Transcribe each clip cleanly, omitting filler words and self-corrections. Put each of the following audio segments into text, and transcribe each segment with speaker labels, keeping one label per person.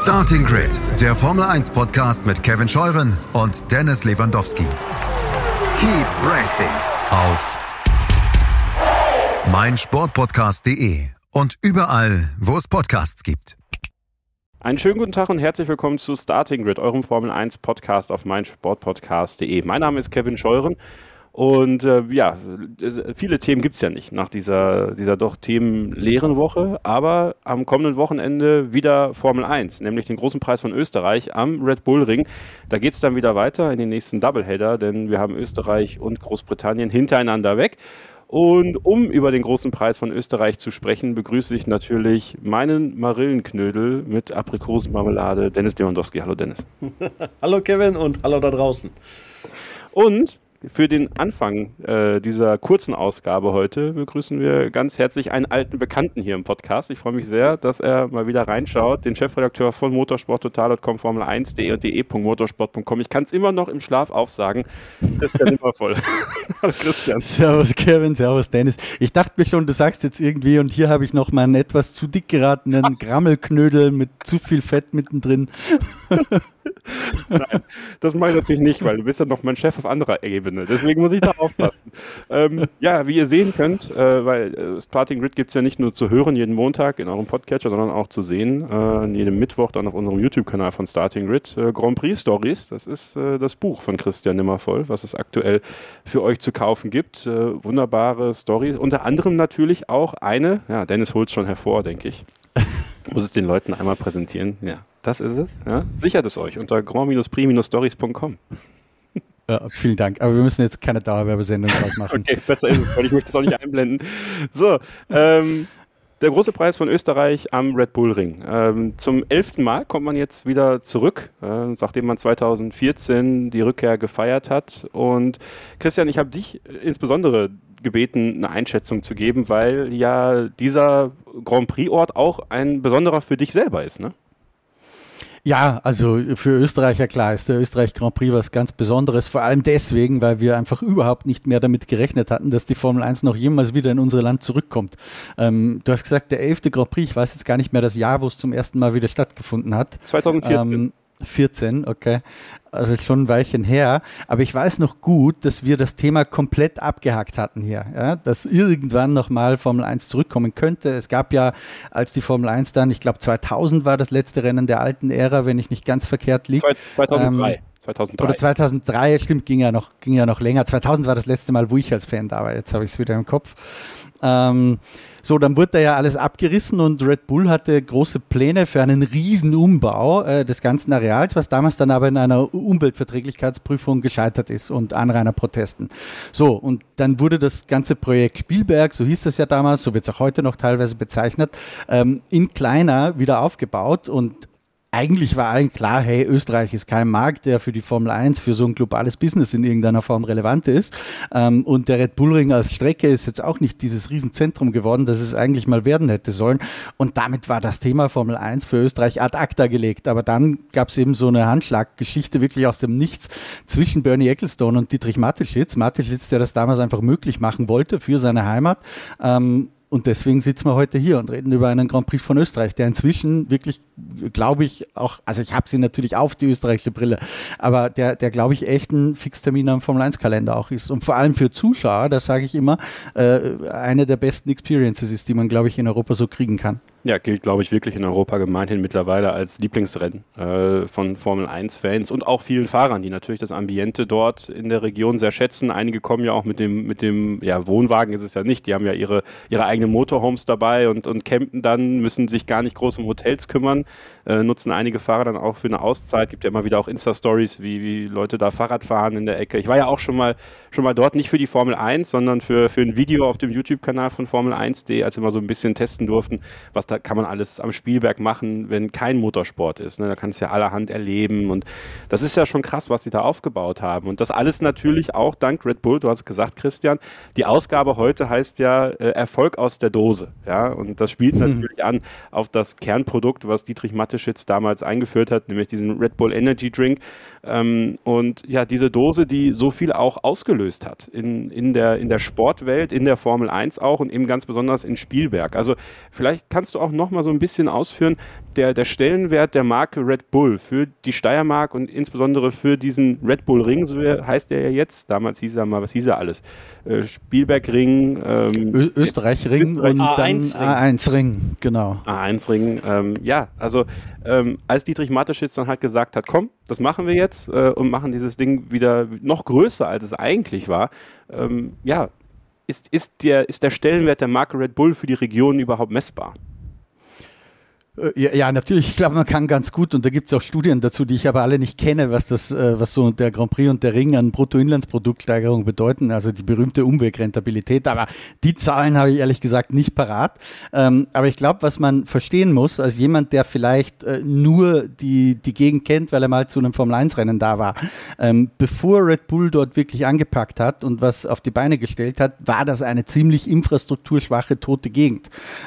Speaker 1: Starting Grid, der Formel 1 Podcast mit Kevin Scheuren und Dennis Lewandowski. Keep racing auf meinsportpodcast.de und überall, wo es Podcasts gibt.
Speaker 2: Einen schönen guten Tag und herzlich willkommen zu Starting Grid, eurem Formel 1 Podcast auf meinsportpodcast.de. Mein Name ist Kevin Scheuren. Und viele Themen gibt es ja nicht nach dieser doch themenleeren Woche, aber am kommenden Wochenende wieder Formel 1, nämlich den großen Preis von Österreich am Red Bull Ring. Da geht es dann wieder weiter in den nächsten Doubleheader, denn wir haben Österreich und Großbritannien hintereinander weg. Und um über den großen Preis von Österreich zu sprechen, begrüße ich natürlich meinen Marillenknödel mit Aprikosenmarmelade, Dennis Lewandowski. Hallo Dennis.
Speaker 3: Hallo Kevin und hallo da draußen.
Speaker 2: Und für den Anfang dieser kurzen Ausgabe heute begrüßen wir ganz herzlich einen alten Bekannten hier im Podcast. Ich freue mich sehr, dass er mal wieder reinschaut, den Chefredakteur von motorsporttotal.com, Formel1.de und de.motorsport.com. Ich kann es immer noch im Schlaf aufsagen. Christian Nimmervoll. Hallo Christian.
Speaker 4: Servus Kevin, servus Dennis. Ich dachte mir schon, du sagst jetzt irgendwie, und hier habe ich noch meinen etwas zu dick geratenen Grammelknödel mit zu viel Fett mittendrin.
Speaker 2: Nein, das mache ich natürlich nicht, weil du bist ja noch mein Chef auf anderer Ebene. Deswegen muss ich da aufpassen. Wie ihr sehen könnt, weil Starting Grid gibt es ja nicht nur zu hören jeden Montag in eurem Podcatcher, sondern auch zu sehen, jeden Mittwoch dann auf unserem YouTube-Kanal von Starting Grid. Grand Prix Stories, das ist das Buch von Christian Nimmervoll, was es aktuell für euch zu kaufen gibt. Wunderbare Stories, unter anderem natürlich auch eine, Dennis holt es schon hervor, denke ich. Muss es den Leuten einmal präsentieren. Ja, das ist es. Ja? Sichert es euch unter grand-prix-stories.com.
Speaker 4: Ja, vielen Dank. Aber wir müssen jetzt keine Dauerwerbesendung draus machen.
Speaker 2: Okay, besser ist es, weil ich möchte es auch nicht einblenden. So, der große Preis von Österreich am Red Bull Ring. Zum 11. Mal kommt man jetzt wieder zurück, nachdem man 2014 die Rückkehr gefeiert hat. Und Christian, ich habe dich insbesondere gebeten, eine Einschätzung zu geben, weil ja dieser Grand Prix-Ort auch ein besonderer für dich selber ist, ne?
Speaker 4: Ja, also für Österreicher klar ist der Österreich Grand Prix was ganz Besonderes, vor allem deswegen, weil wir einfach überhaupt nicht mehr damit gerechnet hatten, dass die Formel 1 noch jemals wieder in unser Land zurückkommt. Du hast gesagt, der 11. Grand Prix, ich weiß jetzt gar nicht mehr das Jahr, wo es zum ersten Mal wieder stattgefunden hat.
Speaker 2: 2014.
Speaker 4: 14, okay. Also schon ein Weilchen her. Aber ich weiß noch gut, dass wir das Thema komplett abgehakt hatten hier. Ja? Dass irgendwann nochmal Formel 1 zurückkommen könnte. Es gab ja, als die Formel 1 dann, ich glaube 2000 war das letzte Rennen der alten Ära, wenn ich nicht ganz verkehrt liege.
Speaker 2: 2003.
Speaker 4: Oder 2003, stimmt, ging ja noch länger. 2000 war das letzte Mal, wo ich als Fan da war. Jetzt habe ich es wieder im Kopf. So, dann wurde da ja alles abgerissen und Red Bull hatte große Pläne für einen riesen Umbau des ganzen Areals, was damals dann aber in einer Umweltverträglichkeitsprüfung gescheitert ist und Anrainerprotesten. So, und dann wurde das ganze Projekt Spielberg, so hieß das ja damals, so wird es auch heute noch teilweise bezeichnet, in kleiner wieder aufgebaut und eigentlich war allen klar, hey, Österreich ist kein Markt, der für die Formel 1, für so ein globales Business in irgendeiner Form relevant ist. Und der Red Bull Ring als Strecke ist jetzt auch nicht dieses Riesenzentrum geworden, das es eigentlich mal werden hätte sollen. Und damit war das Thema Formel 1 für Österreich ad acta gelegt. Aber dann gab es eben so eine Handschlaggeschichte wirklich aus dem Nichts zwischen Bernie Ecclestone und Dietrich Mateschitz. Mateschitz, der das damals einfach möglich machen wollte für seine Heimat. Und deswegen sitzen wir heute hier und reden über einen Grand Prix von Österreich, der inzwischen wirklich, glaube ich, auch, also ich habe sie natürlich auf, die österreichische Brille, aber der glaube ich, echt ein Fixtermin am Formel-1-Kalender auch ist. Und vor allem für Zuschauer, das sage ich immer, eine der besten Experiences ist, die man, glaube ich, in Europa so kriegen kann.
Speaker 2: Ja, gilt, glaube ich, wirklich in Europa gemeinhin mittlerweile als Lieblingsrennen von Formel-1-Fans und auch vielen Fahrern, die natürlich das Ambiente dort in der Region sehr schätzen. Einige kommen ja auch mit dem Wohnwagen ist es ja nicht, die haben ja ihre eigenen Motorhomes dabei und campen dann, müssen sich gar nicht groß um Hotels kümmern, nutzen einige Fahrer dann auch für eine Auszeit, gibt ja immer wieder auch Insta-Stories, wie Leute da Fahrrad fahren in der Ecke. Ich war ja auch schon mal dort, nicht für die Formel 1, sondern für ein Video auf dem YouTube-Kanal von Formel1.de, als wir mal so ein bisschen testen durften, was da kann man alles am Spielberg machen, wenn kein Motorsport ist. Ne? Da kannst du ja allerhand erleben und das ist ja schon krass, was sie da aufgebaut haben. Und das alles natürlich auch dank Red Bull, du hast es gesagt, Christian, die Ausgabe heute heißt ja Erfolg aus der Dose. Ja? Und das spielt natürlich an auf das Kernprodukt, was Dietrich Mateschitz damals eingeführt hat, nämlich diesen Red Bull Energy Drink. Und ja, diese Dose, die so viel auch ausgelöst hat in der Sportwelt, in der Formel 1 auch und eben ganz besonders in Spielberg. Also vielleicht kannst du auch nochmal so ein bisschen ausführen, der Stellenwert der Marke Red Bull für die Steiermark und insbesondere für diesen Red Bull Ring, so heißt der ja jetzt, damals hieß er mal, was hieß er alles? Spielberg-Ring,
Speaker 4: Österreich-Ring und
Speaker 3: A1
Speaker 4: dann A1-Ring, genau.
Speaker 2: A1-Ring, als Dietrich Mateschitz dann halt gesagt hat, komm, das machen wir jetzt und machen dieses Ding wieder noch größer, als es eigentlich war, ist der Stellenwert der Marke Red Bull für die Region überhaupt messbar?
Speaker 4: Ja, natürlich. Ich glaube, man kann ganz gut, und da gibt es auch Studien dazu, die ich aber alle nicht kenne, was so der Grand Prix und der Ring an Bruttoinlandsproduktsteigerung bedeuten, also die berühmte Umwegrentabilität. Aber die Zahlen habe ich ehrlich gesagt nicht parat. Aber ich glaube, was man verstehen muss, als jemand, der vielleicht nur die Gegend kennt, weil er mal zu einem Formel-1-Rennen da war, bevor Red Bull dort wirklich angepackt hat und was auf die Beine gestellt hat, war das eine ziemlich infrastrukturschwache, tote Gegend.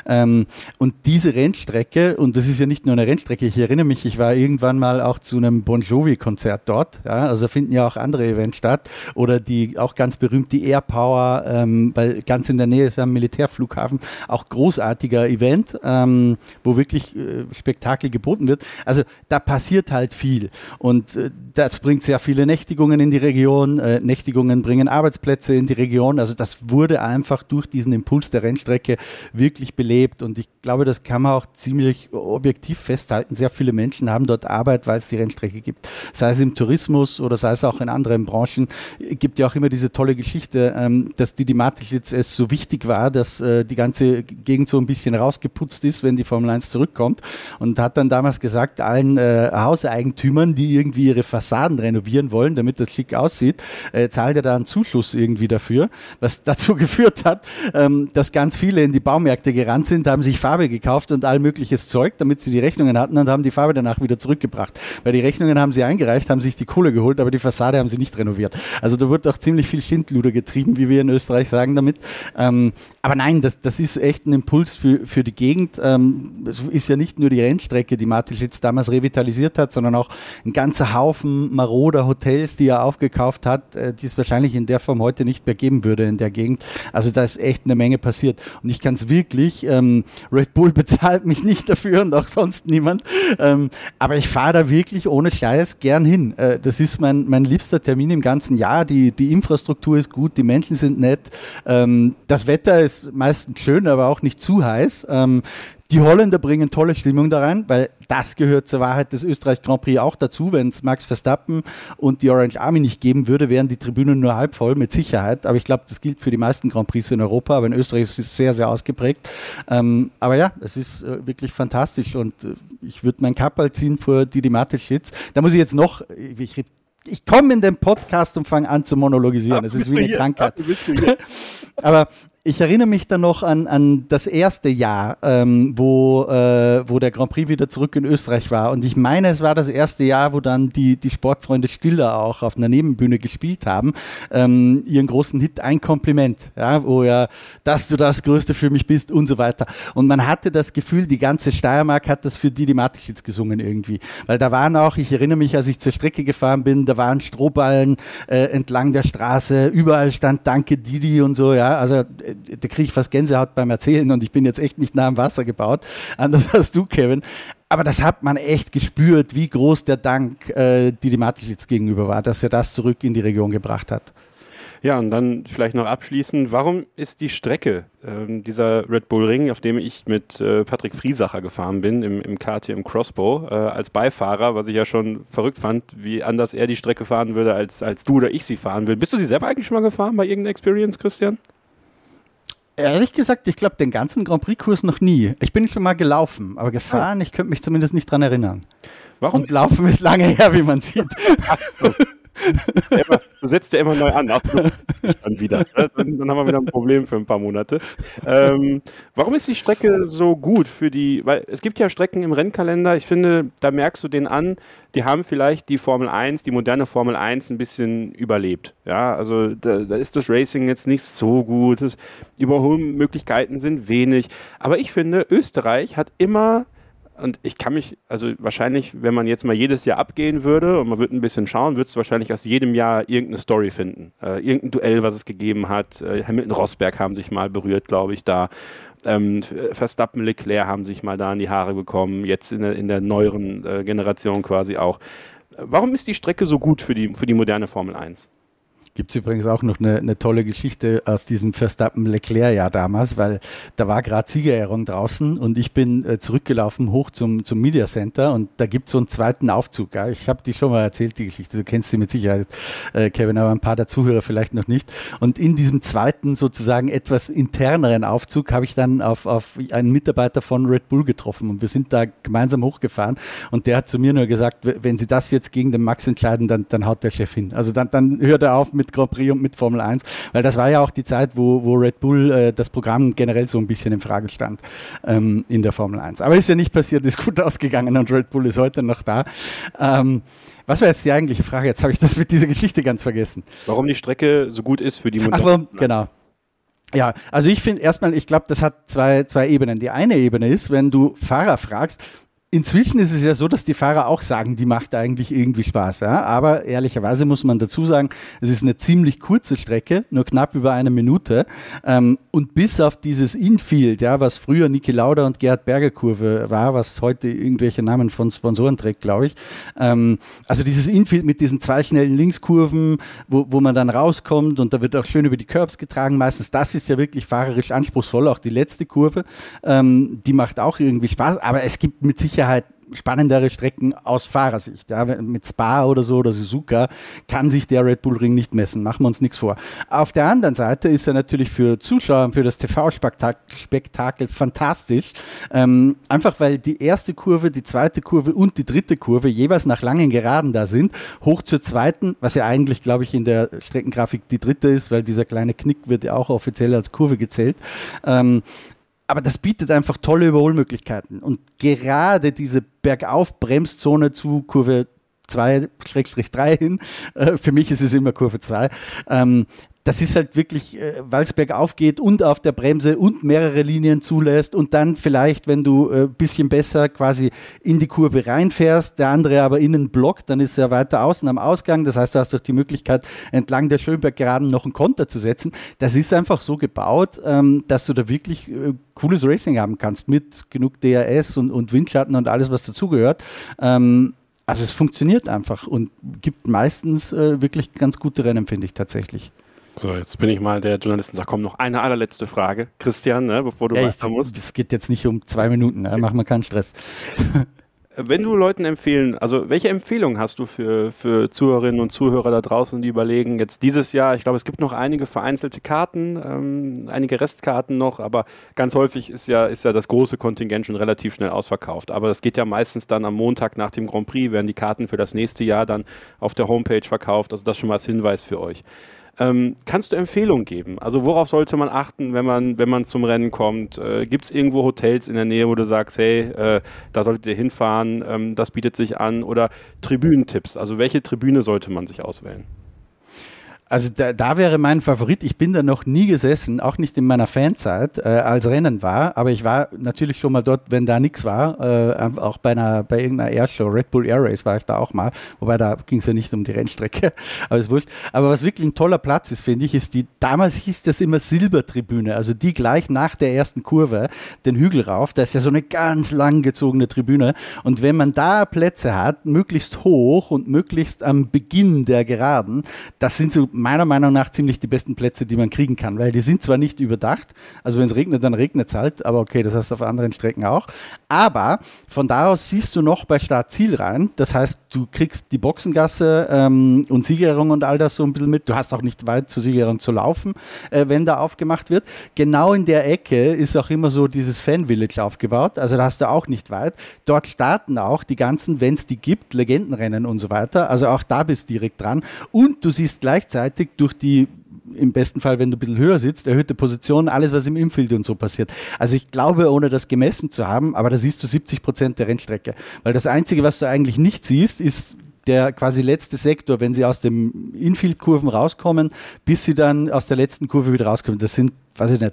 Speaker 4: Und diese Rennstrecke, und das ist ja nicht nur eine Rennstrecke, ich erinnere mich, ich war irgendwann mal auch zu einem Bon Jovi-Konzert dort, ja, also finden ja auch andere Events statt, oder die auch ganz berühmt die Air Power, weil ganz in der Nähe ist am Militärflughafen, auch großartiger Event, wo wirklich Spektakel geboten wird. Also da passiert halt viel und das bringt sehr viele Nächtigungen in die Region, Nächtigungen bringen Arbeitsplätze in die Region, also das wurde einfach durch diesen Impuls der Rennstrecke wirklich belebt und ich glaube, das kann man auch ziemlich objektiv festhalten. Sehr viele Menschen haben dort Arbeit, weil es die Rennstrecke gibt. Sei es im Tourismus oder sei es auch in anderen Branchen. Gibt ja auch immer diese tolle Geschichte, dass Didi Mateschitz es so wichtig war, dass die ganze Gegend so ein bisschen rausgeputzt ist, wenn die Formel 1 zurückkommt und hat dann damals gesagt, allen Hauseigentümern, die irgendwie ihre Fassaden renovieren wollen, damit das schick aussieht, zahlt er da einen Zuschuss irgendwie dafür, was dazu geführt hat, dass ganz viele in die Baumärkte gerannt sind, haben sich Farbe gekauft und all mögliches Zeug, damit sie die Rechnungen hatten und haben die Farbe danach wieder zurückgebracht. Weil die Rechnungen haben sie eingereicht, haben sich die Kohle geholt, aber die Fassade haben sie nicht renoviert. Also da wird auch ziemlich viel Schindluder getrieben, wie wir in Österreich sagen damit. Aber nein, das ist echt ein Impuls für die Gegend. Es ist ja nicht nur die Rennstrecke, die Mateschitz damals revitalisiert hat, sondern auch ein ganzer Haufen maroder Hotels, die er aufgekauft hat, die es wahrscheinlich in der Form heute nicht mehr geben würde in der Gegend. Also da ist echt eine Menge passiert. Und ich kann es wirklich, Red Bull bezahlt mich nicht dafür und auch sonst niemand. Aber ich fahre da wirklich ohne Scheiß gern hin. Das ist mein liebster Termin im ganzen Jahr. Die Infrastruktur ist gut, die Menschen sind nett. Das Wetter ist meistens schön, aber auch nicht zu heiß. Die Holländer bringen tolle Stimmung da rein, weil das gehört zur Wahrheit des Österreich Grand Prix auch dazu. Wenn es Max Verstappen und die Orange Army nicht geben würde, wären die Tribünen nur halb voll, mit Sicherheit. Aber ich glaube, das gilt für die meisten Grand Prix in Europa, aber in Österreich ist es sehr, sehr ausgeprägt. Aber ja, es ist wirklich fantastisch und ich würde mein Kapperl ziehen vor Didi Mateschitz. Da muss ich jetzt noch, ich komme in den Podcast und fange an zu monologisieren. Es ist wie eine Krankheit. Aber ich erinnere mich dann noch an das erste Jahr, wo der Grand Prix wieder zurück in Österreich war. Und ich meine, es war das erste Jahr, wo dann die Sportfreunde Stiller auch auf einer Nebenbühne gespielt haben. Ihren großen Hit Ein Kompliment, ja, wo ja, dass du das Größte für mich bist und so weiter. Und man hatte das Gefühl, die ganze Steiermark hat das für Didi Mateschitz gesungen irgendwie. Weil da waren auch, ich erinnere mich, als ich zur Strecke gefahren bin, da waren Strohballen entlang der Straße, überall stand Danke Didi und so, ja, also da kriege ich fast Gänsehaut beim Erzählen und ich bin jetzt echt nicht nah am Wasser gebaut, anders als du, Kevin. Aber das hat man echt gespürt, wie groß der Dank Didi Mateschitz gegenüber war, dass er das zurück in die Region gebracht hat.
Speaker 2: Ja, und dann vielleicht noch abschließend, warum ist die Strecke, dieser Red Bull Ring, auf dem ich mit Patrick Friesacher gefahren bin, im KTM im Crossbow, als Beifahrer, was ich ja schon verrückt fand, wie anders er die Strecke fahren würde, als du oder ich sie fahren will. Bist du sie selber eigentlich schon mal gefahren bei irgendeiner Experience, Christian?
Speaker 4: Ehrlich gesagt, ich glaube, den ganzen Grand Prix-Kurs noch nie. Ich bin schon mal gelaufen, aber gefahren, ich könnte mich zumindest nicht dran erinnern.
Speaker 2: Warum?
Speaker 4: Und Laufen ist lange her, wie man sieht.
Speaker 2: Du setzt ja immer neu an. Dann wieder. Dann haben wir wieder ein Problem für ein paar Monate. Warum ist die Strecke so gut für die, weil es gibt ja Strecken im Rennkalender, ich finde, da merkst du den an, die haben vielleicht die Formel 1, die moderne Formel 1 ein bisschen überlebt. Ja, also da ist das Racing jetzt nicht so gut, Überholmöglichkeiten sind wenig, aber ich finde, Österreich hat immer Und ich kann mich, also wahrscheinlich, wenn man jetzt mal jedes Jahr abgehen würde und man würde ein bisschen schauen, würdest du wahrscheinlich aus jedem Jahr irgendeine Story finden. Irgendein Duell, was es gegeben hat. Hamilton-Rosberg haben sich mal berührt, glaube ich, da. Verstappen, Leclerc haben sich mal da in die Haare bekommen, jetzt in der neueren Generation quasi auch. Warum ist die Strecke so gut für die moderne Formel 1?
Speaker 4: Gibt es übrigens auch noch eine tolle Geschichte aus diesem Verstappen-Leclerc-Jahr damals, weil da war gerade Siegerehrung draußen und ich bin zurückgelaufen hoch zum Media Center und da gibt es so einen zweiten Aufzug. Ja. Ich habe die schon mal erzählt, die Geschichte, du kennst sie mit Sicherheit, Kevin, aber ein paar der Zuhörer vielleicht noch nicht. Und in diesem zweiten, sozusagen etwas interneren Aufzug habe ich dann auf einen Mitarbeiter von Red Bull getroffen und wir sind da gemeinsam hochgefahren und der hat zu mir nur gesagt, wenn Sie das jetzt gegen den Max entscheiden, dann haut der Chef hin. Also dann hört er auf mit Grand Prix und mit Formel 1, weil das war ja auch die Zeit, wo Red Bull das Programm generell so ein bisschen in Frage stand in der Formel 1. Aber ist ja nicht passiert, ist gut ausgegangen und Red Bull ist heute noch da. Was war jetzt die eigentliche Frage? Jetzt habe ich das mit dieser Geschichte ganz vergessen.
Speaker 2: Warum die Strecke so gut ist für die moderne.
Speaker 4: Genau. Ja, also ich finde erstmal, ich glaube, das hat zwei Ebenen. Die eine Ebene ist, wenn du Fahrer fragst, inzwischen ist es ja so, dass die Fahrer auch sagen, die macht eigentlich irgendwie Spaß. Ja? Aber ehrlicherweise muss man dazu sagen, es ist eine ziemlich kurze Strecke, nur knapp über 1 Minute. Und bis auf dieses Infield, ja, was früher Niki Lauda und Gerhard Berger Kurve war, was heute irgendwelche Namen von Sponsoren trägt, glaube ich. Also dieses Infield mit diesen 2 schnellen Linkskurven, wo man dann rauskommt und da wird auch schön über die Curbs getragen. Meistens, das ist ja wirklich fahrerisch anspruchsvoll. Auch die letzte Kurve, die macht auch irgendwie Spaß. Aber es gibt mit Sicherheit spannendere Strecken aus Fahrersicht. Ja, mit Spa oder so oder Suzuka kann sich der Red Bull Ring nicht messen, machen wir uns nichts vor. Auf der anderen Seite ist er natürlich für Zuschauer und für das TV-Spektakel fantastisch. Einfach weil die erste Kurve, die zweite Kurve und die dritte Kurve jeweils nach langen Geraden da sind, hoch zur zweiten, was ja eigentlich, glaube ich, in der Streckengrafik die dritte ist, weil dieser kleine Knick wird ja auch offiziell als Kurve gezählt. Aber das bietet einfach tolle Überholmöglichkeiten. Und gerade diese Bergauf-Bremszone zu Kurve 2/3 hin, für mich ist es immer Kurve 2, das ist halt wirklich, weil es bergauf geht und auf der Bremse und mehrere Linien zulässt und dann vielleicht, wenn du ein bisschen besser quasi in die Kurve reinfährst, der andere aber innen blockt, dann ist er weiter außen am Ausgang. Das heißt, du hast doch die Möglichkeit, entlang der Schönberg-Geraden noch einen Konter zu setzen. Das ist einfach so gebaut, dass du da wirklich cooles Racing haben kannst mit genug DRS und Windschatten und alles, was dazugehört. Also es funktioniert einfach und gibt meistens wirklich ganz gute Rennen, finde ich tatsächlich.
Speaker 2: So, jetzt bin ich mal der Journalist und sage, komm, noch eine allerletzte Frage. Christian, ne, bevor du weiter musst.
Speaker 4: Es geht jetzt nicht um 2 Minuten, ne? Mach mal keinen Stress.
Speaker 2: Wenn du Leuten empfehlen, also welche Empfehlungen hast du für Zuhörerinnen und Zuhörer da draußen, die überlegen, jetzt dieses Jahr, ich glaube, es gibt noch einige vereinzelte Karten, einige Restkarten noch, aber ganz häufig ist ja das große Kontingent schon relativ schnell ausverkauft. Aber das geht ja meistens dann am Montag nach dem Grand Prix, werden die Karten für das nächste Jahr dann auf der Homepage verkauft, also das schon mal als Hinweis für euch. Kannst du Empfehlungen geben? Also worauf sollte man achten, wenn man zum Rennen kommt? Gibt es irgendwo Hotels in der Nähe, wo du sagst, hey, da solltet ihr hinfahren, das bietet sich an? Oder Tribünentipps? Also welche Tribüne sollte man sich auswählen?
Speaker 4: Also da wäre mein Favorit, ich bin da noch nie gesessen, auch nicht in meiner Fanzeit, als Rennen war, aber ich war natürlich schon mal dort, wenn da nichts war, auch bei irgendeiner Airshow, Red Bull Air Race war ich da auch mal, wobei da ging es ja nicht um die Rennstrecke, aber ist wurscht. Aber was wirklich ein toller Platz ist, finde ich, ist damals hieß das immer Silbertribüne, also die gleich nach der ersten Kurve, den Hügel rauf, da ist ja so eine ganz lang gezogene Tribüne und wenn man da Plätze hat, möglichst hoch und möglichst am Beginn der Geraden, das sind so meiner Meinung nach ziemlich die besten Plätze, die man kriegen kann, weil die sind zwar nicht überdacht, also wenn es regnet, dann regnet es halt, aber okay, das hast du auf anderen Strecken auch, aber von da aus siehst du noch bei Start-Ziel rein, das heißt, du kriegst die Boxengasse und Siegerehrung und all das so ein bisschen mit, du hast auch nicht weit zur Siegerehrung zu laufen, wenn da aufgemacht wird. Genau in der Ecke ist auch immer so dieses Fan-Village aufgebaut, also da hast du auch nicht weit, dort starten auch die ganzen, wenn es die gibt, Legendenrennen und so weiter, also auch da bist du direkt dran und du siehst gleichzeitig durch die, im besten Fall, wenn du ein bisschen höher sitzt, erhöhte Positionen, alles, was im Infield und so passiert. Also ich glaube, ohne das gemessen zu haben, aber da siehst du 70% der Rennstrecke. Weil das Einzige, was du eigentlich nicht siehst, ist der quasi letzte Sektor, wenn sie aus dem Infield-Kurven rauskommen, bis sie dann aus der letzten Kurve wieder rauskommen. Das sind, weiß ich nicht,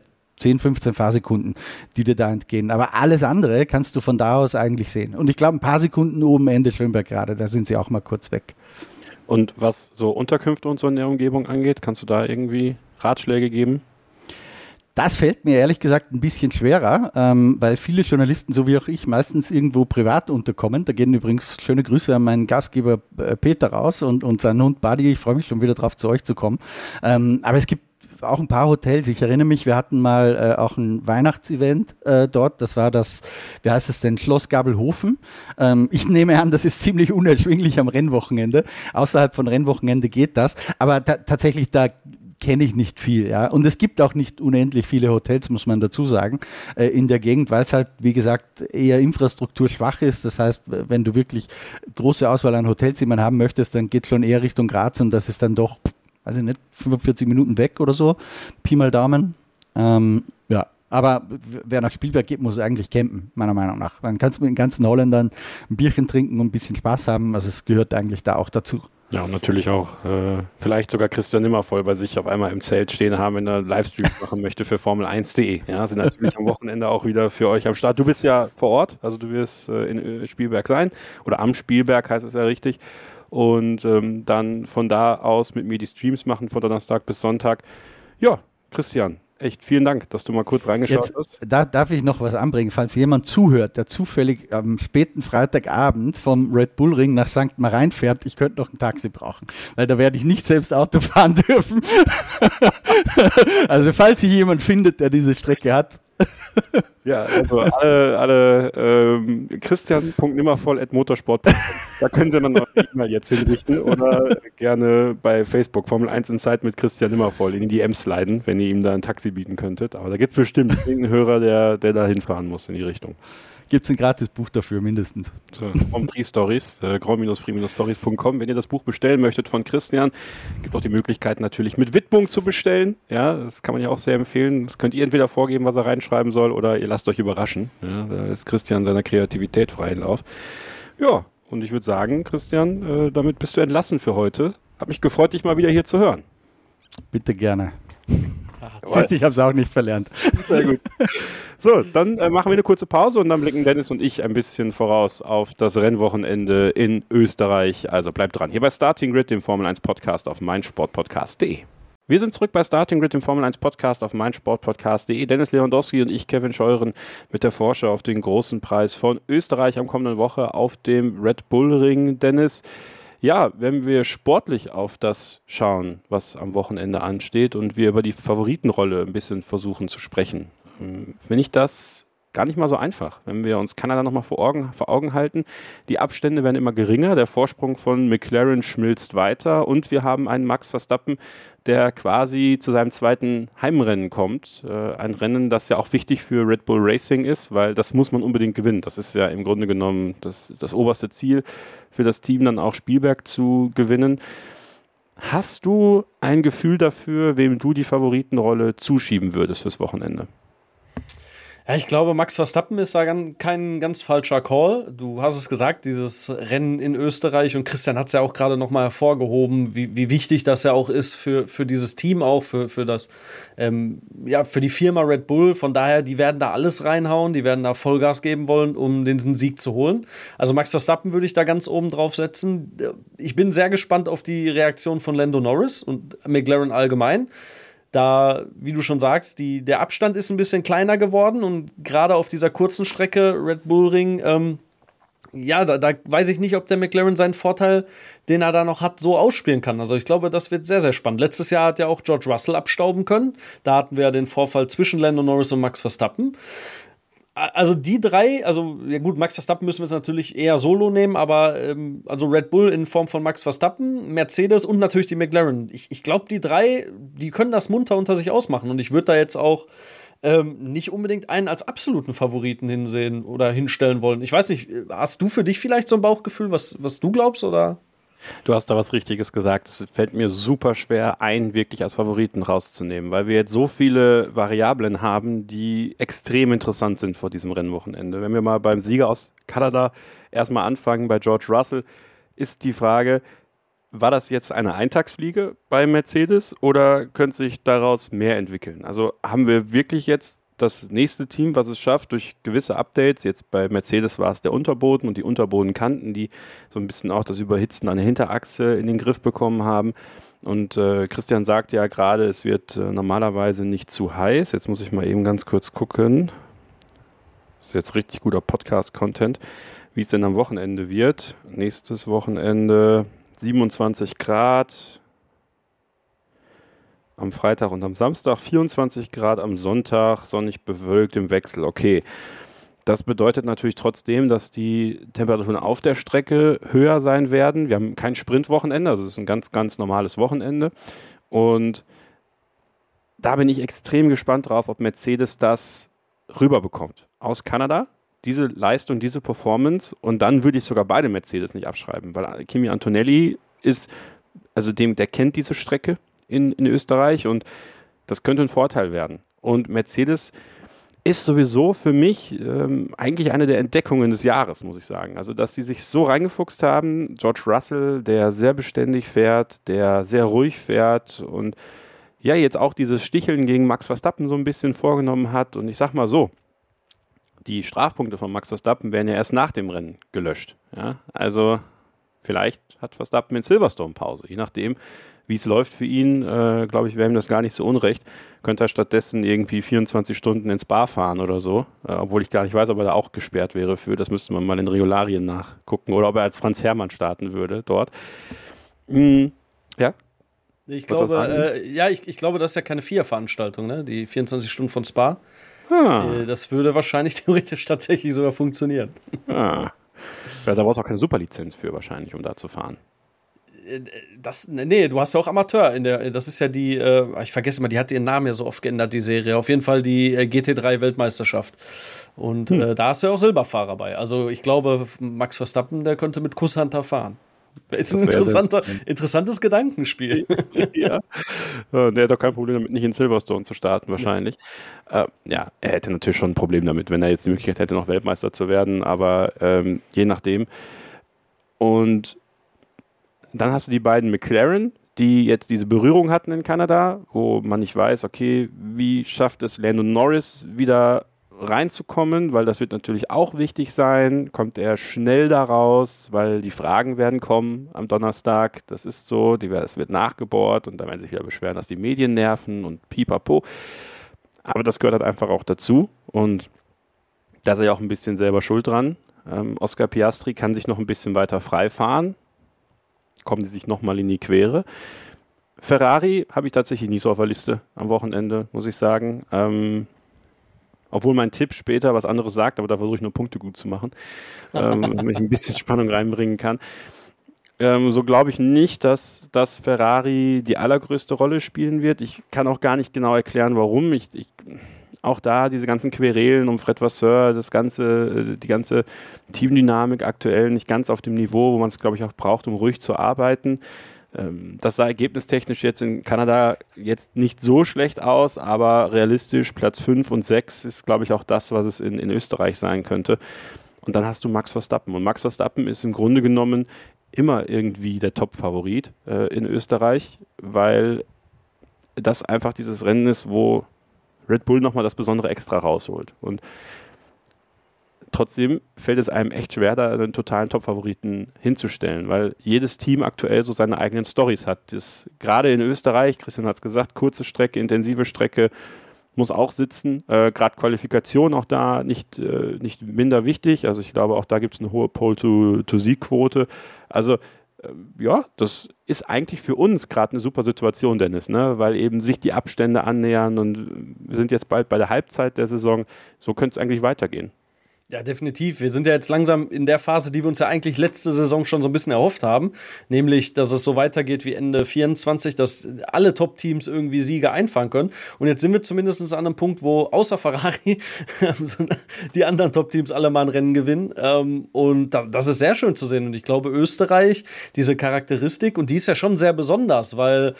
Speaker 4: 10, 15 Fahrsekunden, die dir da entgehen. Aber alles andere kannst du von da aus eigentlich sehen. Und ich glaube, ein paar Sekunden oben Ende Schönberg gerade, da sind sie auch mal kurz weg.
Speaker 2: Und was so Unterkünfte und so in der Umgebung angeht, kannst du da irgendwie Ratschläge geben?
Speaker 4: Das fällt mir ehrlich gesagt ein bisschen schwerer, weil viele Journalisten, so wie auch ich, meistens irgendwo privat unterkommen. Da gehen übrigens schöne Grüße an meinen Gastgeber Peter raus und seinen Hund Buddy. Ich freue mich schon wieder drauf, zu euch zu kommen. Aber es gibt auch ein paar Hotels. Ich erinnere mich, wir hatten mal auch ein Weihnachtsevent dort. Das war das, wie heißt es denn, Schloss Gabelhofen. Ich nehme an, das ist ziemlich unerschwinglich am Rennwochenende. Außerhalb von Rennwochenende geht das. Aber tatsächlich, da kenne ich nicht viel, ja. Und es gibt auch nicht unendlich viele Hotels, muss man dazu sagen, in der Gegend, weil es halt, wie gesagt, eher infrastrukturschwach ist. Das heißt, wenn du wirklich große Auswahl an Hotelzimmern haben möchtest, dann geht es schon eher Richtung Graz und das ist dann doch, weiß ich nicht, 45 Minuten weg oder so. Pi mal Daumen. Ja. Aber wer nach Spielberg geht, muss eigentlich campen, meiner Meinung nach. Dann kannst du mit den ganzen Holländern ein Bierchen trinken und ein bisschen Spaß haben. Also es gehört eigentlich da auch dazu.
Speaker 2: Ja, und natürlich auch vielleicht sogar Christian Nimmervoll bei sich auf einmal im Zelt stehen haben, wenn er Livestream machen möchte für Formel1.de. Ja, sind natürlich am Wochenende auch wieder für euch am Start. Du bist ja vor Ort, also du wirst in Spielberg sein oder am Spielberg heißt es ja richtig. Und dann von da aus mit mir die Streams machen von Donnerstag bis Sonntag. Ja, Christian, echt vielen Dank, dass du mal kurz reingeschaut hast.
Speaker 4: Da darf ich noch was anbringen, falls jemand zuhört, der zufällig am späten Freitagabend vom Red Bull Ring nach St. Marijn fährt, ich könnte noch ein Taxi brauchen, weil da werde ich nicht selbst Auto fahren dürfen. Also falls sich jemand findet, der diese Strecke hat.
Speaker 2: Ja, also alle christian.nimmervoll@motorsport.com. Da können Sie dann noch eine E-Mail jetzt hinrichten oder gerne bei Facebook Formel 1 Insight mit Christian Nimmervoll in die DMs sliden, wenn ihr ihm da ein Taxi bieten könntet. Aber da gibt es bestimmt irgendeinen Hörer, der da hinfahren muss in die Richtung.
Speaker 4: Gibt es ein gratis Buch dafür, mindestens.
Speaker 2: So, Grand Prix Stories, grand-prix-stories.com. Wenn ihr das Buch bestellen möchtet von Christian, gibt auch die Möglichkeit natürlich mit Widmung zu bestellen. Ja, das kann man ja auch sehr empfehlen. Das könnt ihr entweder vorgeben, was er reinschreiben soll, oder ihr lasst euch überraschen. Ja, da ist Christian seiner Kreativität freien Lauf. Ja, und ich würde sagen, Christian, damit bist du entlassen für heute. Hat mich gefreut, dich mal wieder hier zu hören.
Speaker 4: Bitte gerne. Siehst du, ich habe es auch nicht verlernt.
Speaker 2: Sehr gut. So, dann machen wir eine kurze Pause und dann blicken Dennis und ich ein bisschen voraus auf das Rennwochenende in Österreich. Also bleibt dran. Hier bei Starting Grid, dem Formel 1 Podcast auf meinsportpodcast.de. Wir sind zurück bei Starting Grid, dem Formel 1 Podcast auf meinsportpodcast.de. Dennis Lewandowski und ich, Kevin Scheuren, mit der Vorschau auf den großen Preis von Österreich am kommenden Woche auf dem Red Bull Ring. Dennis, ja, wenn wir sportlich auf das schauen, was am Wochenende ansteht und wir über die Favoritenrolle ein bisschen versuchen zu sprechen, finde ich das gar nicht mal so einfach. Wenn wir uns Kanada nochmal vor Augen halten, die Abstände werden immer geringer, der Vorsprung von McLaren schmilzt weiter und wir haben einen Max Verstappen, der quasi zu seinem zweiten Heimrennen kommt. Ein Rennen, das ja auch wichtig für Red Bull Racing ist, weil das muss man unbedingt gewinnen. Das ist ja im Grunde genommen das oberste Ziel für das Team, dann auch Spielberg zu gewinnen. Hast du ein Gefühl dafür, wem du die Favoritenrolle zuschieben würdest fürs Wochenende?
Speaker 3: Ja, ich glaube, Max Verstappen ist da kein ganz falscher Call. Du hast es gesagt, dieses Rennen in Österreich, und Christian hat es ja auch gerade nochmal hervorgehoben, wie wichtig das ja auch ist für dieses Team, auch für das, für die Firma Red Bull. Von daher, die werden da alles reinhauen, die werden da Vollgas geben wollen, um den Sieg zu holen. Also Max Verstappen würde ich da ganz oben drauf setzen. Ich bin sehr gespannt auf die Reaktion von Lando Norris und McLaren allgemein. Da, wie du schon sagst, der Abstand ist ein bisschen kleiner geworden und gerade auf dieser kurzen Strecke Red Bull Ring, da weiß ich nicht, ob der McLaren seinen Vorteil, den er da noch hat, so ausspielen kann. Also ich glaube, das wird sehr, sehr spannend. Letztes Jahr hat ja auch George Russell abstauben können. Da hatten wir ja den Vorfall zwischen Lando Norris und Max Verstappen. Also die drei, ja gut, Max Verstappen müssen wir jetzt natürlich eher solo nehmen, aber also Red Bull in Form von Max Verstappen, Mercedes und natürlich die McLaren. Ich glaube, die drei, die können das munter unter sich ausmachen und ich würde da jetzt auch nicht unbedingt einen als absoluten Favoriten hinsehen oder hinstellen wollen. Ich weiß nicht, hast du für dich vielleicht so ein Bauchgefühl, was du glaubst, oder?
Speaker 2: Du hast da was Richtiges gesagt. Es fällt mir super schwer, einen wirklich als Favoriten rauszunehmen, weil wir jetzt so viele Variablen haben, die extrem interessant sind vor diesem Rennwochenende. Wenn wir mal beim Sieger aus Kanada erstmal anfangen, bei George Russell, ist die Frage, war das jetzt eine Eintagsfliege bei Mercedes oder könnte sich daraus mehr entwickeln? Also haben wir wirklich jetzt das nächste Team, was es schafft, durch gewisse Updates, jetzt bei Mercedes war es der Unterboden und die Unterbodenkanten, die so ein bisschen auch das Überhitzen an der Hinterachse in den Griff bekommen haben. Und Christian sagt ja gerade, es wird normalerweise nicht zu heiß. Jetzt muss ich mal eben ganz kurz gucken. Das ist jetzt richtig guter Podcast-Content, wie es denn am Wochenende wird. Nächstes Wochenende 27 Grad. Am Freitag und am Samstag 24 Grad, am Sonntag sonnig bewölkt im Wechsel. Okay, das bedeutet natürlich trotzdem, dass die Temperaturen auf der Strecke höher sein werden. Wir haben kein Sprintwochenende, also es ist ein ganz, ganz normales Wochenende. Und da bin ich extrem gespannt drauf, ob Mercedes das rüberbekommt aus Kanada. Diese Leistung, diese Performance. Und dann würde ich sogar beide Mercedes nicht abschreiben, weil Kimi Antonelli der kennt diese Strecke in Österreich und das könnte ein Vorteil werden. Und Mercedes ist sowieso für mich eigentlich eine der Entdeckungen des Jahres, muss ich sagen. Also, dass die sich so reingefuchst haben, George Russell, der sehr beständig fährt, der sehr ruhig fährt und ja, jetzt auch dieses Sticheln gegen Max Verstappen so ein bisschen vorgenommen hat. Und ich sag mal so, die Strafpunkte von Max Verstappen werden ja erst nach dem Rennen gelöscht. Ja? Also, vielleicht hat Verstappen in Silverstone Pause, je nachdem, wie es läuft für ihn, glaube ich, wäre ihm das gar nicht so unrecht. Könnte er stattdessen irgendwie 24 Stunden ins Spa fahren oder so. Obwohl ich gar nicht weiß, ob er da auch gesperrt wäre für. Das müsste man mal in Regularien nachgucken. Oder ob er als Franz Herrmann starten würde dort. Ja.
Speaker 3: Ich glaube, ich glaube, das ist ja keine FIA-Veranstaltung, ne? Die 24 Stunden von Spa. Das würde wahrscheinlich theoretisch tatsächlich sogar funktionieren.
Speaker 2: Ja, da brauchst du auch keine Superlizenz für wahrscheinlich, um da zu fahren.
Speaker 3: Du hast ja auch Amateur das ist ja die, ich vergesse mal, die hat ihren Namen ja so oft geändert, die Serie. Auf jeden Fall die GT3-Weltmeisterschaft. Und da hast du ja auch Silberfahrer bei. Also ich glaube, Max Verstappen, der könnte mit Kusshand fahren. Ist ein interessantes Gedankenspiel.
Speaker 2: Ja. Der hat doch kein Problem damit, nicht in Silverstone zu starten, wahrscheinlich. Er hätte natürlich schon ein Problem damit, wenn er jetzt die Möglichkeit hätte, noch Weltmeister zu werden, aber je nachdem. Und dann hast du die beiden McLaren, die jetzt diese Berührung hatten in Kanada, wo man nicht weiß, okay, wie schafft es Lando Norris wieder reinzukommen, weil das wird natürlich auch wichtig sein. Kommt er schnell da raus, weil die Fragen werden kommen am Donnerstag. Das ist so, es wird nachgebohrt und dann werden sich wieder beschweren, dass die Medien nerven und pipapo. Aber das gehört halt einfach auch dazu und da ist er ja auch ein bisschen selber schuld dran. Oscar Piastri kann sich noch ein bisschen weiter frei fahren. Kommen sie sich nochmal in die Quere. Ferrari habe ich tatsächlich nicht so auf der Liste am Wochenende, muss ich sagen. Obwohl mein Tipp später was anderes sagt, aber da versuche ich nur Punkte gut zu machen, damit ich ein bisschen Spannung reinbringen kann. So glaube ich nicht, dass Ferrari die allergrößte Rolle spielen wird. Ich kann auch gar nicht genau erklären, warum. Auch da diese ganzen Querelen um Fred Vasseur, die ganze Teamdynamik aktuell nicht ganz auf dem Niveau, wo man es, glaube ich, auch braucht, um ruhig zu arbeiten. Das sah ergebnistechnisch jetzt in Kanada jetzt nicht so schlecht aus, aber realistisch Platz 5 und 6 ist, glaube ich, auch das, was es in Österreich sein könnte. Und dann hast du Max Verstappen. Und Max Verstappen ist im Grunde genommen immer irgendwie der Top-Favorit in Österreich, weil das einfach dieses Rennen ist, wo Red Bull nochmal das besondere Extra rausholt. Und trotzdem fällt es einem echt schwer, da einen totalen Top-Favoriten hinzustellen, weil jedes Team aktuell so seine eigenen Storys hat. Gerade in Österreich, Christian hat es gesagt, kurze Strecke, intensive Strecke, muss auch sitzen. Gerade Qualifikation auch da nicht minder wichtig. Also ich glaube, auch da gibt es eine hohe Pole-to-Sieg-Quote. Also das ist eigentlich für uns gerade eine super Situation, Dennis, ne? Weil eben sich die Abstände annähern und wir sind jetzt bald bei der Halbzeit der Saison. So könnte es eigentlich weitergehen.
Speaker 3: Ja, definitiv. Wir sind ja jetzt langsam in der Phase, die wir uns ja eigentlich letzte Saison schon so ein bisschen erhofft haben. Nämlich, dass es so weitergeht wie Ende 24, dass alle Top-Teams irgendwie Siege einfahren können. Und jetzt sind wir zumindest an einem Punkt, wo außer Ferrari die anderen Top-Teams alle mal ein Rennen gewinnen. Und das ist sehr schön zu sehen. Und ich glaube, Österreich, diese Charakteristik, und die ist ja schon sehr besonders, weil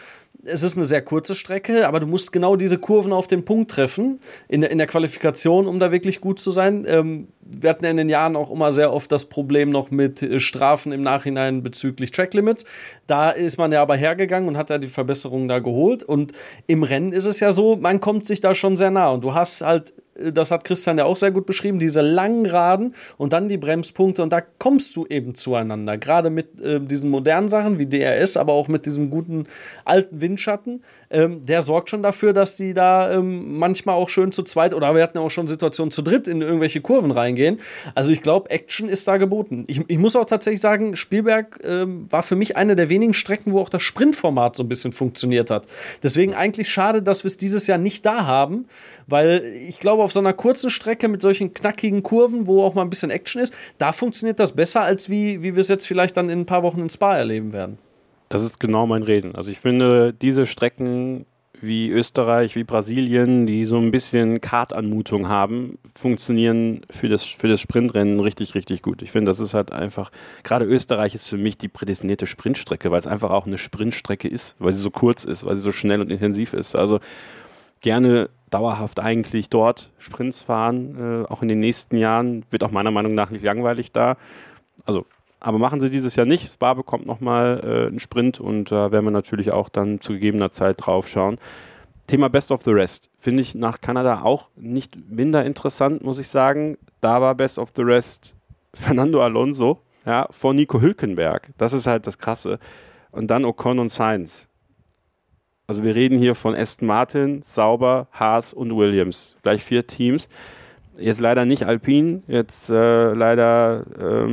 Speaker 3: es ist eine sehr kurze Strecke, aber du musst genau diese Kurven auf den Punkt treffen in der Qualifikation, um da wirklich gut zu sein. Wir hatten in den Jahren auch immer sehr oft das Problem noch mit Strafen im Nachhinein bezüglich Tracklimits. Da ist man ja aber hergegangen und hat ja die Verbesserungen da geholt. Und im Rennen ist es ja so, man kommt sich da schon sehr nah. Und du hast halt, das hat Christian ja auch sehr gut beschrieben, diese langen Geraden und dann die Bremspunkte. Und da kommst du eben zueinander. Gerade mit diesen modernen Sachen wie DRS, aber auch mit diesem guten alten Windschatten. Der sorgt schon dafür, dass die da manchmal auch schön zu zweit, oder wir hatten ja auch schon Situationen zu dritt in irgendwelche Kurven reingehen. Also ich glaube, Action ist da geboten. Ich muss auch tatsächlich sagen, Spielberg war für mich eine der wenigen Strecken, wo auch das Sprintformat so ein bisschen funktioniert hat. Deswegen eigentlich schade, dass wir es dieses Jahr nicht da haben, weil ich glaube, auf so einer kurzen Strecke mit solchen knackigen Kurven, wo auch mal ein bisschen Action ist, da funktioniert das besser, als wie wir es jetzt vielleicht dann in ein paar Wochen in Spa erleben werden.
Speaker 2: Das ist genau mein Reden. Also ich finde, diese Strecken wie Österreich, wie Brasilien, die so ein bisschen Kartanmutung haben, funktionieren für das Sprintrennen richtig, richtig gut. Ich finde, das ist halt einfach, gerade Österreich ist für mich die prädestinierte Sprintstrecke, weil es einfach auch eine Sprintstrecke ist, weil sie so kurz ist, weil sie so schnell und intensiv ist. Also gerne dauerhaft eigentlich dort Sprints fahren, auch in den nächsten Jahren, wird auch meiner Meinung nach nicht langweilig da. Also aber machen sie dieses Jahr nicht. Spa bekommt nochmal einen Sprint und da werden wir natürlich auch dann zu gegebener Zeit drauf schauen. Thema Best of the Rest finde ich nach Kanada auch nicht minder interessant, muss ich sagen. Da war Best of the Rest Fernando Alonso, ja, vor Nico Hülkenberg. Das ist halt das Krasse. Und dann Ocon und Sainz. Also wir reden hier von Aston Martin, Sauber, Haas und Williams. Gleich 4 Teams. Jetzt leider nicht Alpine, jetzt leider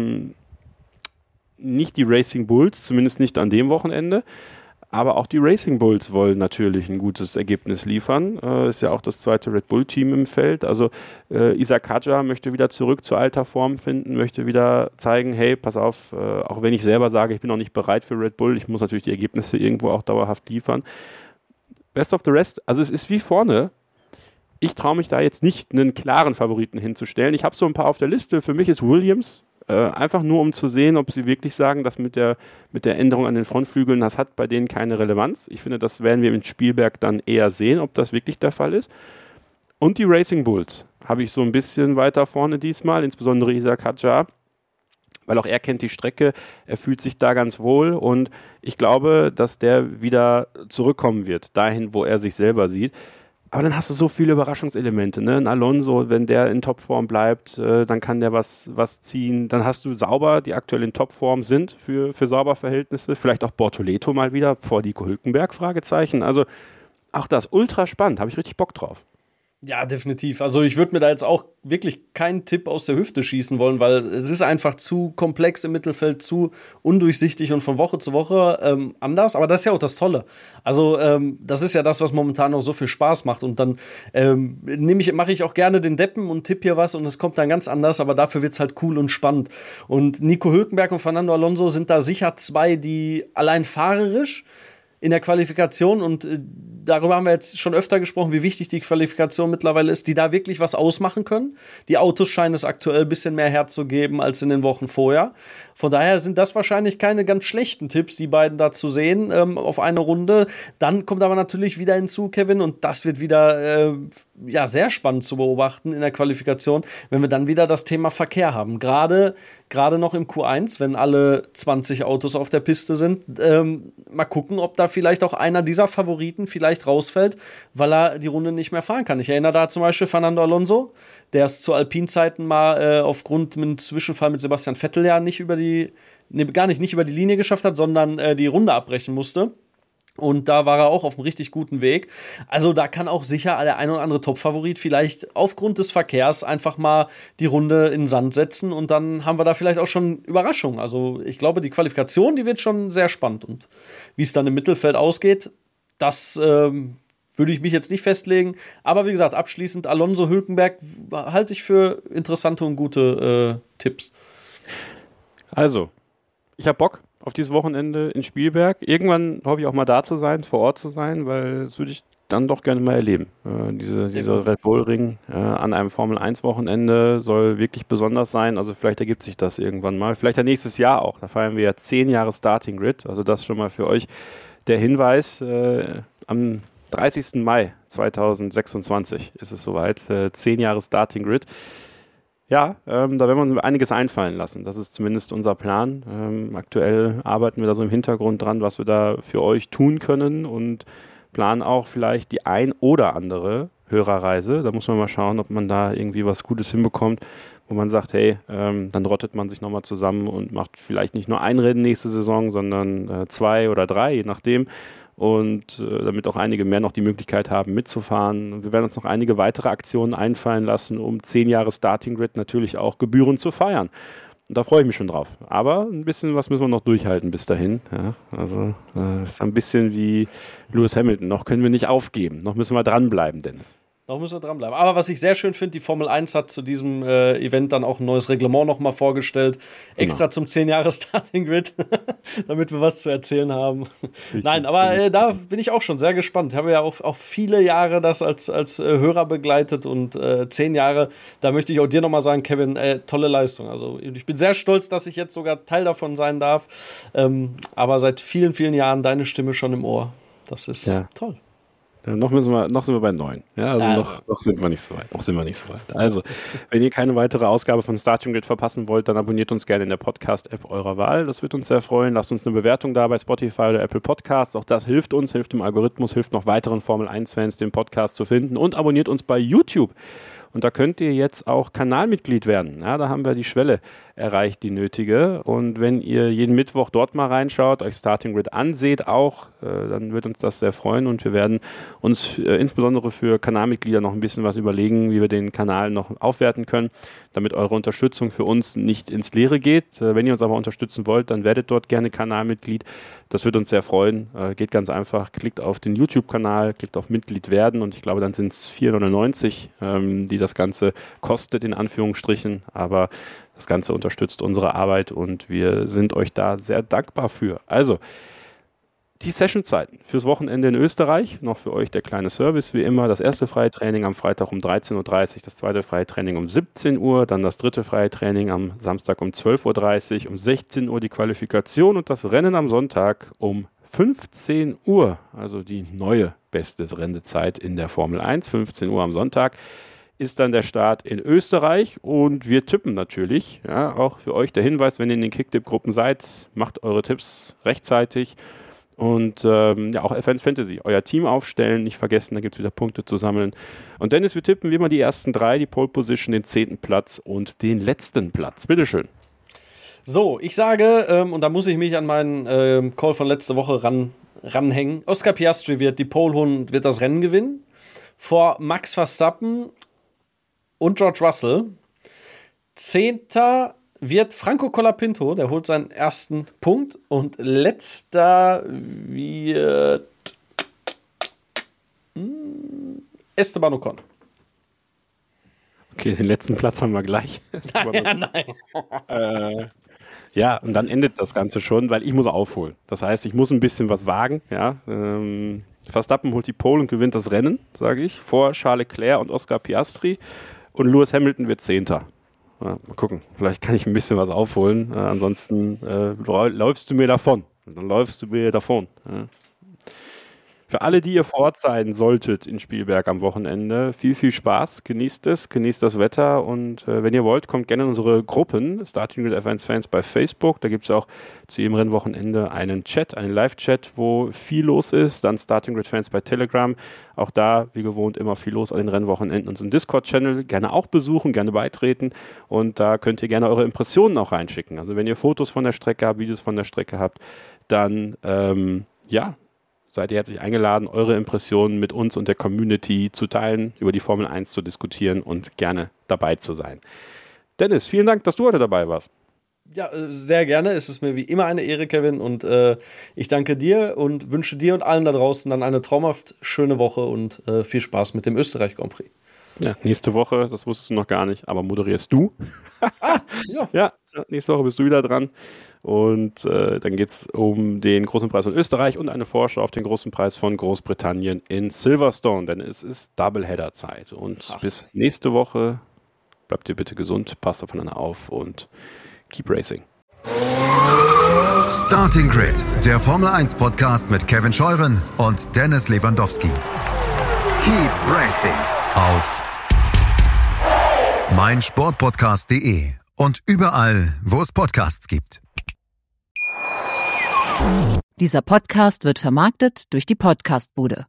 Speaker 2: nicht die Racing Bulls, zumindest nicht an dem Wochenende, aber auch die Racing Bulls wollen natürlich ein gutes Ergebnis liefern. Ist ja auch das zweite Red Bull-Team im Feld. Also Isaac Hadjar möchte wieder zurück zur alter Form finden, möchte wieder zeigen, hey, pass auf, auch wenn ich selber sage, ich bin noch nicht bereit für Red Bull, ich muss natürlich die Ergebnisse irgendwo auch dauerhaft liefern. Best of the Rest, also es ist wie vorne. Ich traue mich da jetzt nicht, einen klaren Favoriten hinzustellen. Ich habe so ein paar auf der Liste. Für mich ist Williams einfach nur, um zu sehen, ob sie wirklich sagen, dass mit der Änderung an den Frontflügeln, das hat bei denen keine Relevanz. Ich finde, das werden wir mit Spielberg dann eher sehen, ob das wirklich der Fall ist. Und die Racing Bulls habe ich so ein bisschen weiter vorne diesmal, insbesondere Isaac Hadjar, weil auch er kennt die Strecke, er fühlt sich da ganz wohl und ich glaube, dass der wieder zurückkommen wird, dahin, wo er sich selber sieht. Aber dann hast du so viele Überraschungselemente, ne? Ein Alonso, wenn der in Topform bleibt, dann kann der was ziehen. Dann hast du Sauber, die aktuell in Topform sind für Sauber-Verhältnisse. Vielleicht auch Bortoleto mal wieder vor Nico Hülkenberg, Fragezeichen. Also auch das, ultra spannend, habe ich richtig Bock drauf.
Speaker 3: Ja, definitiv. Also ich würde mir da jetzt auch wirklich keinen Tipp aus der Hüfte schießen wollen, weil es ist einfach zu komplex im Mittelfeld, zu undurchsichtig und von Woche zu Woche anders. Aber das ist ja auch das Tolle. Also das ist ja das, was momentan auch so viel Spaß macht. Und dann mache ich auch gerne den Deppen und tippe hier was und es kommt dann ganz anders. Aber dafür wird es halt cool und spannend. Und Nico Hülkenberg und Fernando Alonso sind da sicher 2, die allein fahrerisch in der Qualifikation, und darüber haben wir jetzt schon öfter gesprochen, wie wichtig die Qualifikation mittlerweile ist, die da wirklich was ausmachen können. Die Autos scheinen es aktuell ein bisschen mehr herzugeben als in den Wochen vorher. Von daher sind das wahrscheinlich keine ganz schlechten Tipps, die beiden da zu sehen auf eine Runde. Dann kommt aber natürlich wieder hinzu, Kevin, und das wird wieder sehr spannend zu beobachten in der Qualifikation, wenn wir dann wieder das Thema Verkehr haben. Gerade noch im Q1, wenn alle 20 Autos auf der Piste sind. Mal gucken, ob da vielleicht auch einer dieser Favoriten vielleicht rausfällt, weil er die Runde nicht mehr fahren kann. Ich erinnere da zum Beispiel Fernando Alonso, der es zu Alpin-Zeiten mal aufgrund mit einem Zwischenfall mit Sebastian Vettel ja nicht über die Linie geschafft hat, sondern die Runde abbrechen musste. Und da war er auch auf einem richtig guten Weg. Also da kann auch sicher der ein oder andere Top-Favorit vielleicht aufgrund des Verkehrs einfach mal die Runde in den Sand setzen. Und dann haben wir da vielleicht auch schon Überraschungen. Also ich glaube, die Qualifikation, die wird schon sehr spannend. Und wie es dann im Mittelfeld ausgeht, das würde ich mich jetzt nicht festlegen. Aber wie gesagt, abschließend Alonso, Hülkenberg halte ich für interessante und gute Tipps.
Speaker 2: Also, ich habe Bock auf dieses Wochenende in Spielberg. Irgendwann hoffe ich auch mal da zu sein, vor Ort zu sein, weil das würde ich dann doch gerne mal erleben. Dieser Red Bull Ring an einem Formel-1-Wochenende soll wirklich besonders sein. Also vielleicht ergibt sich das irgendwann mal. Vielleicht ja nächstes Jahr auch. Da feiern wir ja 10 Jahre Starting Grid. Also das schon mal für euch der Hinweis, am 30. Mai 2026 ist es soweit, 10 Jahre Starting Grid. Ja, da werden wir uns einiges einfallen lassen. Das ist zumindest unser Plan. Aktuell arbeiten wir da so im Hintergrund dran, was wir da für euch tun können und planen auch vielleicht die ein oder andere Hörerreise. Da muss man mal schauen, ob man da irgendwie was Gutes hinbekommt, wo man sagt, hey, dann rottet man sich nochmal zusammen und macht vielleicht nicht nur ein Rennen nächste Saison, sondern 2 oder 3, je nachdem. Und damit auch einige mehr noch die Möglichkeit haben, mitzufahren. Wir werden uns noch einige weitere Aktionen einfallen lassen, um 10 Jahre Starting Grid natürlich auch gebührend zu feiern. Und da freue ich mich schon drauf. Aber ein bisschen was müssen wir noch durchhalten bis dahin. Ja, also ist ein bisschen wie Lewis Hamilton. Noch können wir nicht aufgeben. Noch müssen wir dranbleiben, Dennis.
Speaker 3: Noch müssen wir dranbleiben. Aber was ich sehr schön finde, die Formel 1 hat zu diesem Event dann auch ein neues Reglement nochmal vorgestellt. Extra zum 10 Jahre Starting Grid, damit wir was zu erzählen haben. Richtig. Nein, aber da bin ich auch schon sehr gespannt. Ich habe ja auch viele Jahre das als Hörer begleitet und 10 Jahre, da möchte ich auch dir nochmal sagen, Kevin, tolle Leistung. Also ich bin sehr stolz, dass ich jetzt sogar Teil davon sein darf. Aber seit vielen, vielen Jahren deine Stimme schon im Ohr. Das ist toll.
Speaker 2: Noch sind wir bei 9. Ja, also noch sind wir nicht so weit. Also, wenn ihr keine weitere Ausgabe von Starting Grid verpassen wollt, dann abonniert uns gerne in der Podcast-App eurer Wahl. Das wird uns sehr freuen. Lasst uns eine Bewertung da bei Spotify oder Apple Podcasts. Auch das hilft uns, hilft dem Algorithmus, hilft noch weiteren Formel-1-Fans, den Podcast zu finden. Und abonniert uns bei YouTube. Und da könnt ihr jetzt auch Kanalmitglied werden. Ja, da haben wir die Schwelle erreicht, die nötige. Und wenn ihr jeden Mittwoch dort mal reinschaut, euch Starting Grid anseht auch, dann wird uns das sehr freuen. Und wir werden uns insbesondere für Kanalmitglieder noch ein bisschen was überlegen, wie wir den Kanal noch aufwerten können, damit eure Unterstützung für uns nicht ins Leere geht. Wenn ihr uns aber unterstützen wollt, dann werdet dort gerne Kanalmitglied. Das wird uns sehr freuen. Geht ganz einfach, klickt auf den YouTube-Kanal, klickt auf Mitglied werden und ich glaube, dann sind es 4,99, die das Ganze kostet, in Anführungsstrichen. Aber das Ganze unterstützt unsere Arbeit und wir sind euch da sehr dankbar für. Also, die Sessionzeiten fürs Wochenende in Österreich, noch für euch der kleine Service wie immer. Das erste freie Training am Freitag um 13.30 Uhr, das zweite freie Training um 17 Uhr, dann das dritte freie Training am Samstag um 12.30 Uhr, um 16 Uhr die Qualifikation und das Rennen am Sonntag um 15 Uhr, also die neue beste Rennzeit in der Formel 1, 15 Uhr am Sonntag. Ist dann der Start in Österreich und wir tippen natürlich, ja, auch für euch der Hinweis, wenn ihr in den Kicktipp-Gruppen seid, macht eure Tipps rechtzeitig und auch F1 Fantasy, euer Team aufstellen, nicht vergessen, da gibt es wieder Punkte zu sammeln. Und Dennis, wir tippen wie immer die ersten 3, die Pole Position, den 10. Platz und den letzten Platz. Bitteschön.
Speaker 3: So, ich sage, und da muss ich mich an meinen Call von letzter Woche ranhängen, Oscar Piastri wird die Pole holen und wird das Rennen gewinnen, vor Max Verstappen und George Russell. 10. wird Franco Colapinto, der holt seinen ersten Punkt. Und letzter wird Esteban Ocon.
Speaker 2: Okay, den letzten Platz haben wir gleich.
Speaker 3: Nein.
Speaker 2: Ja, und dann endet das Ganze schon, weil ich muss aufholen. Das heißt, ich muss ein bisschen was wagen. Ja? Verstappen holt die Pole und gewinnt das Rennen, sage ich, vor Charles Leclerc und Oscar Piastri. Und Lewis Hamilton wird 10. Ja, mal gucken, vielleicht kann ich ein bisschen was aufholen. Ansonsten läufst du mir davon. Ja. Für alle, die ihr vor Ort sein solltet in Spielberg am Wochenende, viel, viel Spaß, genießt es, genießt das Wetter und wenn ihr wollt, kommt gerne in unsere Gruppen, Starting Grid F1 Fans bei Facebook, da gibt es auch zu jedem Rennwochenende einen Chat, einen Live-Chat, wo viel los ist, dann Starting Grid Fans bei Telegram, auch da, wie gewohnt, immer viel los an den Rennwochenenden, unseren Discord-Channel gerne auch besuchen, gerne beitreten und da könnt ihr gerne eure Impressionen auch reinschicken, also wenn ihr Fotos von der Strecke habt, Videos von der Strecke habt, dann, seid ihr herzlich eingeladen, eure Impressionen mit uns und der Community zu teilen, über die Formel 1 zu diskutieren und gerne dabei zu sein. Dennis, vielen Dank, dass du heute dabei warst.
Speaker 3: Ja, sehr gerne. Es ist mir wie immer eine Ehre, Kevin. Und ich danke dir und wünsche dir und allen da draußen dann eine traumhaft schöne Woche und viel Spaß mit dem Österreich Grand Prix.
Speaker 2: Ja, nächste Woche, das wusstest du noch gar nicht, aber moderierst du. Ja, nächste Woche bist du wieder dran. Und dann geht es um den großen Preis von Österreich und eine Vorschau auf den großen Preis von Großbritannien in Silverstone, denn es ist Doubleheader-Zeit. Und bis nächste Woche bleibt ihr bitte gesund, passt aufeinander auf und keep racing.
Speaker 1: Starting Grid, der Formel 1 Podcast mit Kevin Scheuren und Dennis Lewandowski. Keep Racing auf meinsportpodcast.de und überall, wo es Podcasts gibt.
Speaker 5: Dieser Podcast wird vermarktet durch die Podcastbude.